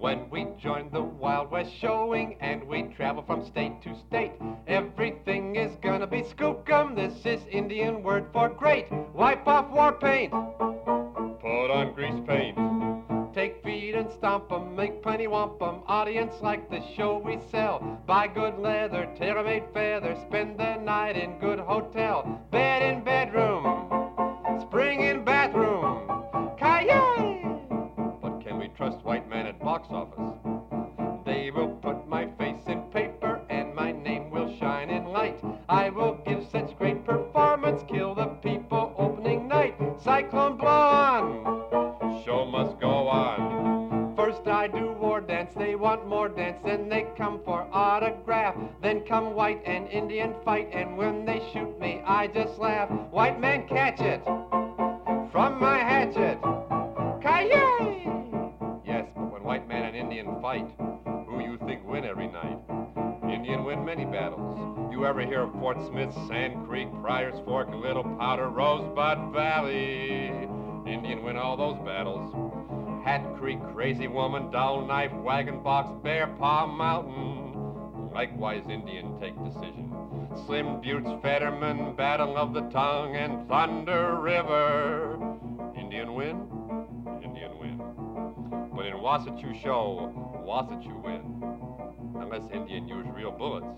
When we joined the Wild West showing and we travel from state to state, everything is gonna be skookum. This is Indian word for great. Wipe off war paint, put on grease paint. Take feet and stomp 'em, make plenty wampum. Audience like the show we sell. Buy good leather, tailor-made feather. Spend the night in good hotel. Bed in bedroom, spring in bathroom. Ki-yay! But can we trust white man at box office? They will put my face in paper and my name will shine in light. I will give such great performance, kill the people opening night. Cyclone blow on, show must go on. First I do war dance, they want more dance, then they come for autograph. Then come white and Indian fight, and when they shoot me I just laugh. White man catch it from my hatchet. Ki-yay! Yes, but when white man and Indian fight, who you think win every night? Indian win many battles. You ever hear of Fort Smith, Sand Creek, Pryor's Fork, Little Powder, Rosebud Valley? Indian win all those battles. Hat Creek, Crazy Woman, Dull Knife, Wagon Box, Bear Paw Mountain. Likewise Indian take decision. Slim Buttes, Fetterman, Battle of the Tongue, and Thunder River. Indian win? Indian win. But in Wasatch show, Wasatch win. Unless Indian use real bullets.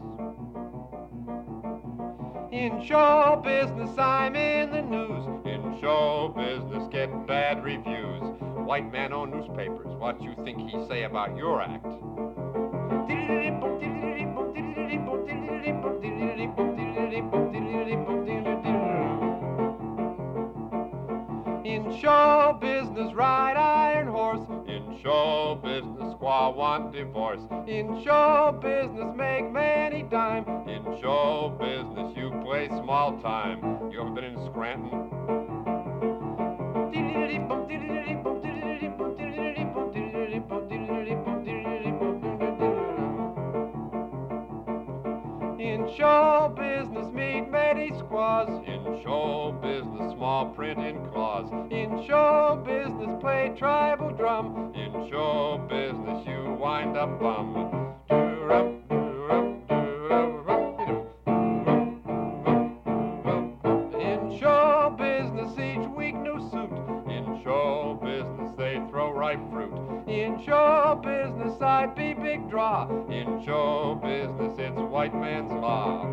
In show business, I'm in the news. In show business, get bad reviews. White man own newspapers. What you think he say about your act? In show business, ride iron horse. In show business, squaw want divorce. In show business, make many dime. In show business, you play small time. You ever been in Scranton? In show business, meet many squaws. In show business, small print in claws. In show business, play tribal drum. In show business, you wind up bum. In show business, each week new suit. In show business, they throw ripe fruit. In show business, I be big draw. In show business, it's white man's law.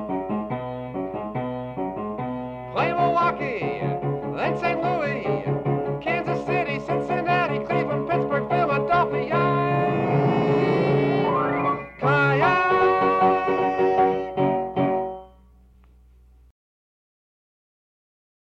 Play Milwaukee, then St. Louis.